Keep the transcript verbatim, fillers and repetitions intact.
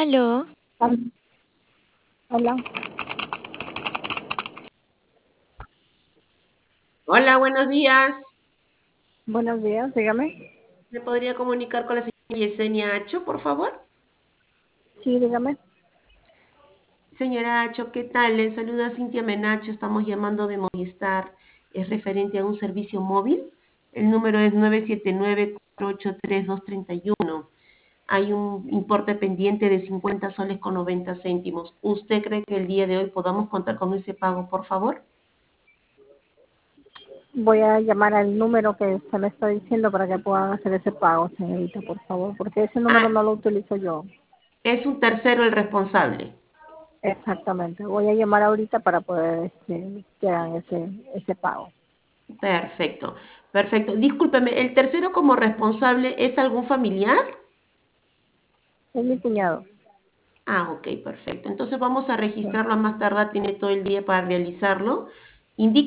Aló, Al- Hola, Hola, buenos días. buenos días, dígame. ¿Me podría comunicar con la señora Yesenia Acho, por favor? Sí, dígame. Señora Acho, ¿qué tal? Le saluda Cintia Menacho. Estamos llamando de Movistar. Es referente a un servicio móvil. El número es nueve siete nueve, cuatro ocho tres, dos tres uno. Hay un importe pendiente de cincuenta soles con noventa céntimos. ¿Usted cree que el día de hoy podamos contar con ese pago, por favor? Voy a llamar al número que se me está diciendo para que puedan hacer ese pago, señorita, por favor, porque ese número Ah, no lo utilizo yo. es un tercero el responsable. Exactamente. Voy a llamar ahorita para poder este, que hagan ese, ese pago. Perfecto, perfecto. Discúlpeme, ¿el tercero como responsable es algún familiar? Es mi cuñado. Ah, ok, perfecto. Entonces vamos a Sí. registrarlo a más tardar, tiene todo el día para realizarlo. Indique